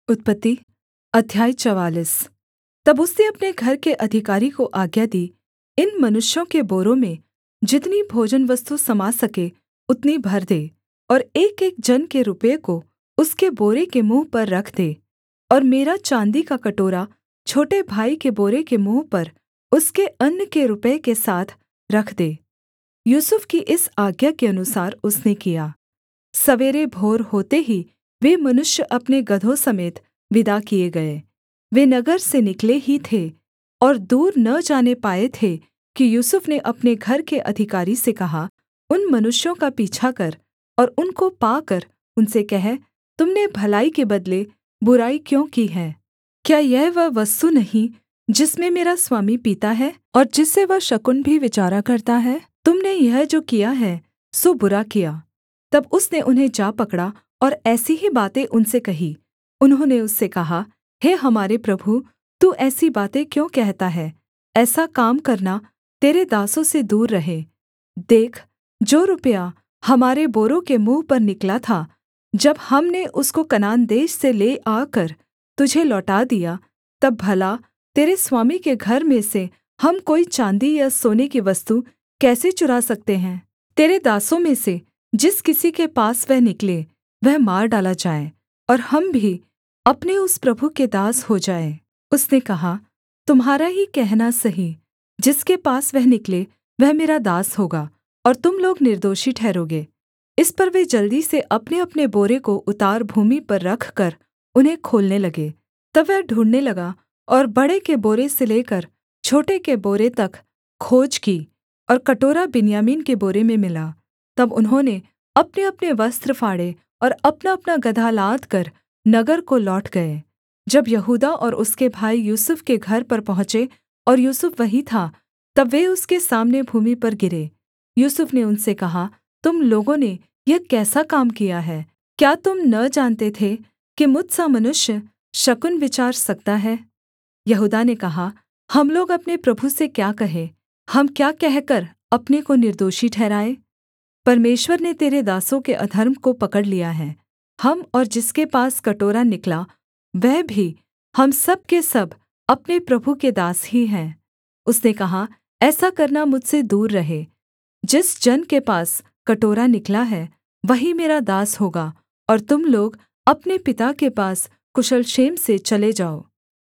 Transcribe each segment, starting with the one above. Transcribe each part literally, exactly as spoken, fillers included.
उत्पत्ति अध्याय चवालीस। तब उसने अपने घर के अधिकारी को आज्ञा दी, इन मनुष्यों के बोरों में जितनी भोजनवस्तु समा सके उतनी भर दे, और एकएक जन के रुपये को उसके बोरे के मुँह पर रख दे। और मेरा चाँदी का कटोरा छोटे भाई के बोरे के मुँह पर उसके अन्न के रुपये के साथ रख दे। यूसुफ की इस आज्ञा के अनुसार उसने किया। सवेरे भोर होते ही वे मनुष्य अपने गदहों समेत विदा किए गए। वे नगर से निकले ही थे और दूर न जाने पाए थे कि यूसुफ ने अपने घर के अधिकारी से कहा, उन मनुष्यों का पीछा कर और उनको पाकर उनसे कह, तुम ने भलाई के बदले बुराई क्यों की है? क्या यह वह वस्तु नहीं जिसमें मेरा स्वामी पीता है और जिससे वह शकुन भी विचारा करता है? तुम ने यह जो किया है सो बुरा किया। तब उसने उन्हें जा पकड़ा और ऐसी ही बातें उनसे कहीं। उन्होंने उससे कहा, हे हमारे प्रभु, तू ऐसी बातें क्यों कहता है? ऐसा काम करना तेरे दासों से दूर रहे। देख, जो रुपया हमारे बोरों के मुँह पर निकला था, जब हमने उसको कनान देश से ले आकर तुझे लौटा दिया, तब भला तेरे स्वामी के घर में से हम कोई चाँदी या सोने की वस्तु कैसे चुरा सकते हैं? तेरे दासों में से जिस किसी के पास वह निकले, वह मार डाला जाए, और हम भी अपने उस प्रभु के दास हो जाएँ। उसने कहा, तुम्हारा ही कहना सही। जिसके पास वह निकले वह मेरा दास होगा, और तुम लोग निर्दोषी ठहरोगे। इस पर वे जल्दी से अपनेअपने बोरे को उतार भूमि पर रखकर उन्हें खोलने लगे। तब वह ढूँढ़ने लगा और बड़े के बोरे से लेकर छोटे के बोरे तक खोज की, और कटोरा बिन्यामीन के बोरे में मिला। तब उन्होंने अपनेअपने वस्त्र फाड़े और अपनाअपना गदहा लादकर नगर को लौट गए। जब यहूदा और उसके भाई यूसुफ के घर पर पहुँचे और यूसुफ वहीं था, तब वे उसके सामने भूमि पर गिरे। यूसुफ ने उनसे कहा, तुम लोगों ने यह कैसा काम किया है? क्या तुम न जानते थे कि मुझसा मनुष्य शकुन विचार सकता है? यहूदा ने कहा, हम लोग अपने प्रभु से क्या कहें? हम क्या कहकर अपने को निर्दोषी ठहराएँ? परमेश्वर ने तेरे दासों के अधर्म को पकड़ लिया है। हम और जिसके पास कटोरा निकला, वह भी हम सब के सब अपने प्रभु के दास ही हैं। उसने कहा, ऐसा करना मुझसे दूर रहे। जिस जन के पास कटोरा निकला है वही मेरा दास होगा, और तुम लोग अपने पिता के पास कुशल क्षेम से चले जाओ।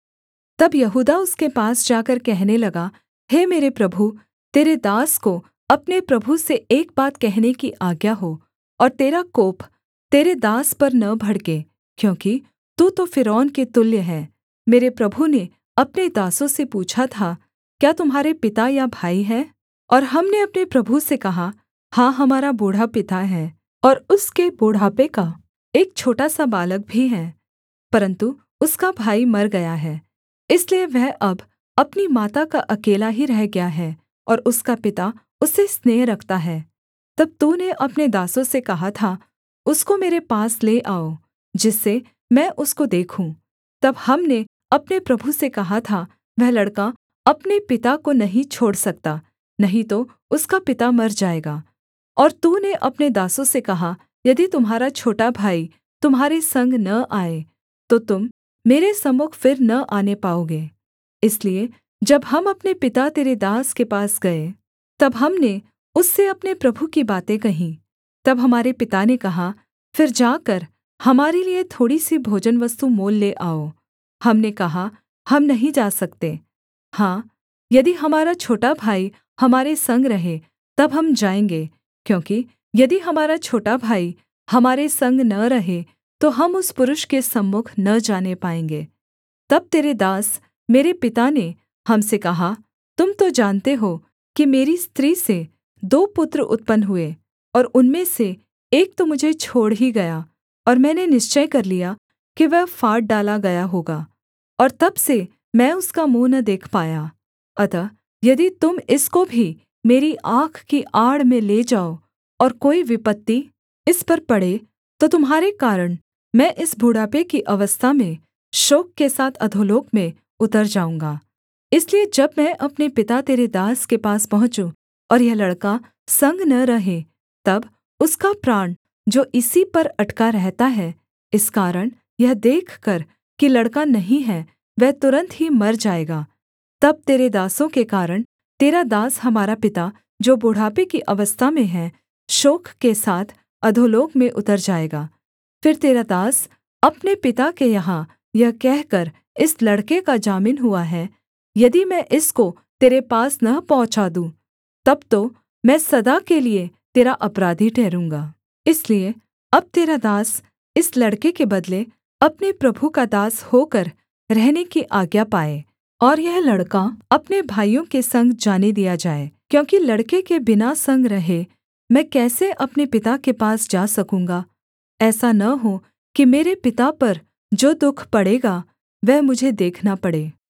तब यहूदा उसके पास जाकर कहने लगा, हे मेरे प्रभु, तेरे दास को अपने प्रभु से एक बात कहने की आज्ञा हो, और तेरा कोप तेरे दास पर न भड़के, क्योंकि तू तो फ़िरौन के तुल्य है। मेरे प्रभु ने अपने दासों से पूछा था, क्या तुम्हारे पिता या भाई है? और हमने अपने प्रभु से कहा, हाँ, हमारा बूढ़ा पिता है, और उसके बुढ़ापे का एक छोटा सा बालक भी है, परन्तु उसका भाई मर गया है, इसलिए वह अब अपनी माता का अकेला ही रह गया है, और उसका पिता उससे स्नेह रखता है। तब तूने अपने दासों से कहा था, उसको मेरे पास ले आओ, जिससे मैं उसको देखूँ। तब हमने अपने प्रभु से कहा था, वह लड़का अपने पिता को नहीं छोड़ सकता, नहीं तो उसका पिता मर जाएगा। और तूने अपने दासों से कहा, यदि तुम्हारा छोटा भाई तुम्हारे संग न आए, तो तुम मेरे सम्मुख फिर न आने पाओगे। इसलिए जब हम अपने पिता तेरे दास के पास गए, तब हमने उससे अपने प्रभु की बातें कहीं। तब हमारे पिता ने कहा, फिर जाकर हमारे लिए थोड़ी सी भोजनवस्तु मोल ले आओ। हमने कहा, हम नहीं जा सकते। हाँ, यदि हमारा छोटा भाई हमारे संग रहे तब हम जाएँगे, क्योंकि यदि हमारा छोटा भाई हमारे संग न रहे तो हम उस पुरुष के सम्मुख न जाने पाएँगे। तब तेरे दास मेरे पिता ने हमसे कहा, तुम तो जानते हो कि मेरी स्त्री से दो पुत्र उत्पन्न हुए, और उनमें से एक तो मुझे छोड़ ही गया, और मैंने निश्चय कर लिया कि वह फाड़ डाला गया होगा, और तब से मैं उसका मुँह न देख पाया। अतः यदि तुम इसको भी मेरी आँख की आड़ में ले जाओ और कोई विपत्ति इस पर पड़े, तो तुम्हारे कारण मैं इस बुढ़ापे की अवस्था में शोक के साथ अधोलोक में उतर जाऊँगा। इसलिए जब मैं अपने पिता तेरे दास के पास पहुँचूँ और यह लड़का संग न रहे, तब उसका प्राण जो इसी पर अटका रहता है, इस कारण यह देखकर कि लड़का नहीं है, वह तुरन्त ही मर जाएगा, तब तेरे दासों के कारण तेरा दास हमारा पिता जो बुढ़ापे की अवस्था में है शोक के साथ अधोलोक में उतर जाएगा। फिर तेरा दास अपने पिता के यहाँ यह कहकर इस लड़के का जामिन हुआ है, यदि मैं इसको तेरे पास न पहुँचा दूँ, तब तो मैं सदा के लिये तेरा अपराधी ठहरूँगा। इसलिए अब तेरा दास इस लड़के के बदले अपने प्रभु का दास होकर रहने की आज्ञा पाए, और यह लड़का अपने भाइयों के संग जाने दिया जाए, क्योंकि लड़के के बिना संग रहे मैं कैसे अपने पिता के पास जा सकूँगा। ऐसा न हो कि मेरे पिता पर जो दुःख पड़ेगा वह मुझे देखना पड़े।